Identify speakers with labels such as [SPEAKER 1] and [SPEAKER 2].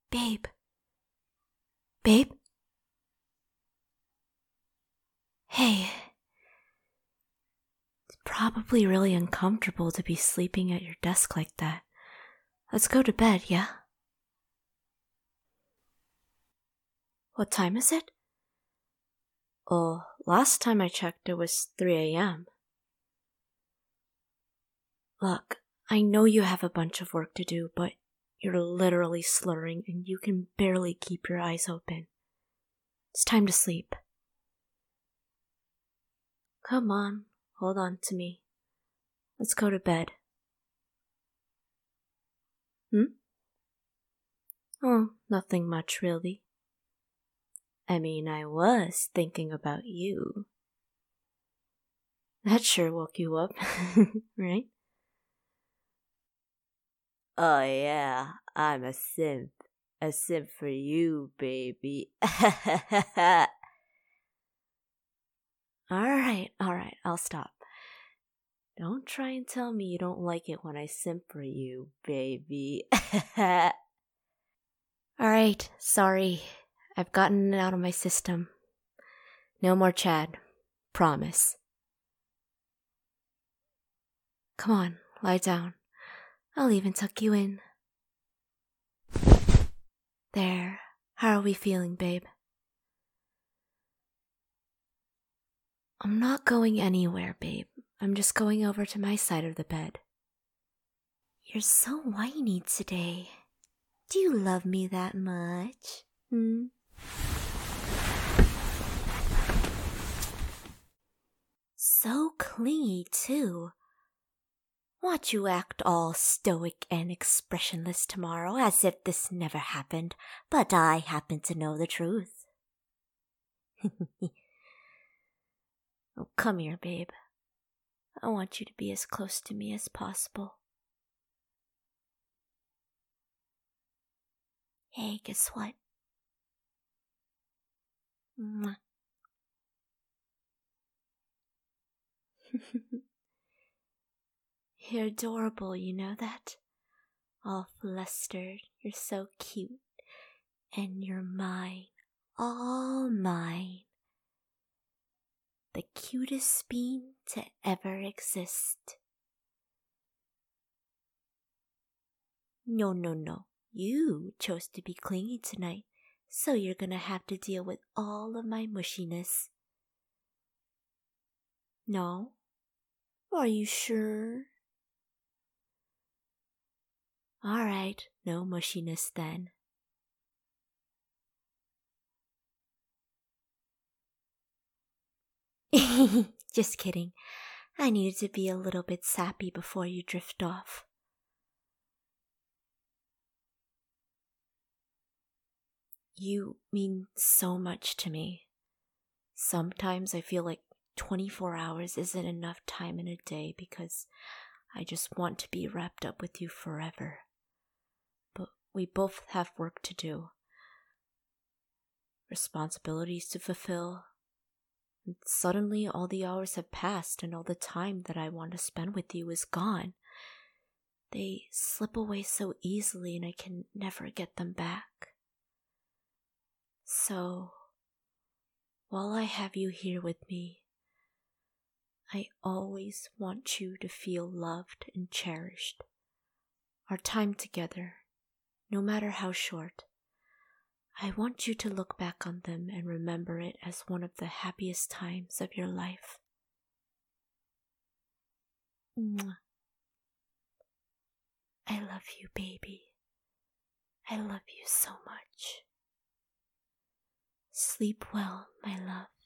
[SPEAKER 1] Babe. Babe? Hey. It's probably really uncomfortable to be sleeping at your desk like that. Let's go to bed, yeah? What time is it? Oh, last time I checked it was 3 a.m. Look, I know you have a bunch of work to do, but you're literally slurring and you can barely keep your eyes open. It's time to sleep. Come on, hold on to me. Let's go to bed. Oh, nothing much really. I mean, I was thinking about you. That sure woke you up, right? Oh yeah, I'm a simp. A simp for you, baby. Alright, I'll stop. Don't try and tell me you don't like it when I simp for you, baby. Alright, sorry. I've gotten it out of my system. No more Chad. Promise. Come on, lie down. I'll even tuck you in. There. How are we feeling, babe? I'm not going anywhere, babe. I'm just going over to my side of the bed. You're so whiny today. Do you love me that much? So clingy, too. Watch you act all stoic and expressionless tomorrow as if this never happened, but I happen to know the truth. Oh, come here, babe. I want you to be as close to me as possible. Hey, guess what? Mwah. You're adorable, you know that? All flustered, you're so cute. And you're mine, all mine. The cutest bean to ever exist. No. You chose to be clingy tonight, so you're gonna have to deal with all of my mushiness. No? Are you sure? Alright, no mushiness then. Just kidding. I needed to be a little bit sappy before you drift off. You mean so much to me. Sometimes I feel like 24 hours isn't enough time in a day because I just want to be wrapped up with you forever. But we both have work to do, responsibilities to fulfill. And suddenly all the hours have passed and all the time that I want to spend with you is gone. They slip away so easily and I can never get them back. So, while I have you here with me, I always want you to feel loved and cherished. Our time together, no matter how short, I want you to look back on them and remember it as one of the happiest times of your life. Mwah. I love you, baby. I love you so much. Sleep well, my love.